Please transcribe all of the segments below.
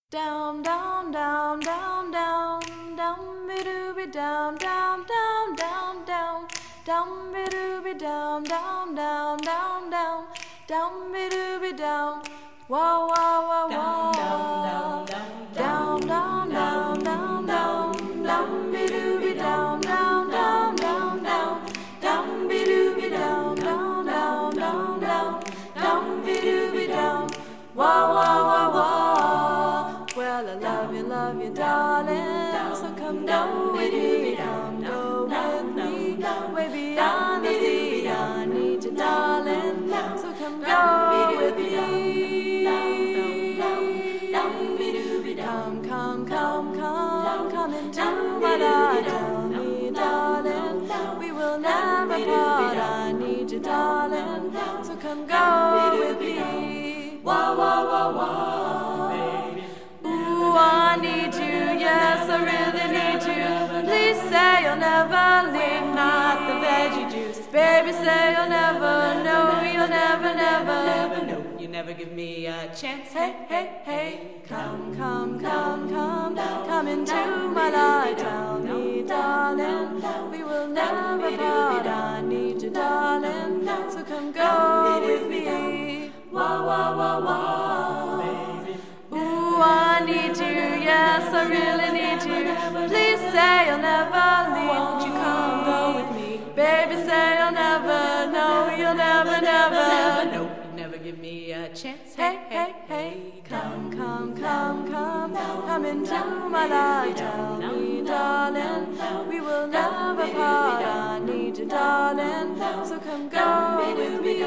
Down, down, down, down, down, down, be dooby down, down, down, down, down, down, be dooby down, down, down, down, down, down, be dooby down, wow, wow, wow, wow, down, down, down, down, down, down, be dooby down, down, down, down, down, down, be dooby down, down, down, down, down, down, be dooby down, wow, wow, wow, wow. Well, I love you, darling. So come go with me, come go with me, way beyond the sea. I need you, darling. So come go with me. Come into my life. Tell me, darling, we will never part. I need you, darling. So come go with me. Wah, wah, wah, wah. I need you, yes, I really need you. Please say you'll never leave, not the veggie juice. Baby, say you'll never, no, you'll never, never. No, you never give me a chance. Hey, hey, hey, come into my life. Tell me, darling, we will never part. I need you, darling, so come go with me. Wah, wah, wah, wah. I need you, yes, I really need you. Please say you'll never leave. Won't you come go with me? Baby, say you'll never, no, you'll never, never. No, you never give me a chance. Hey, hey, hey, come into my life. Tell me, darling, we will never part. I need you, darling, so come go with me.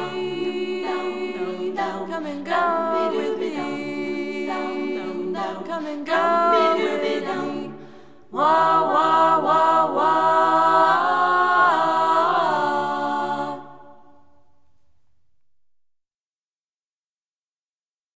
Come and go with me. Come and go with me.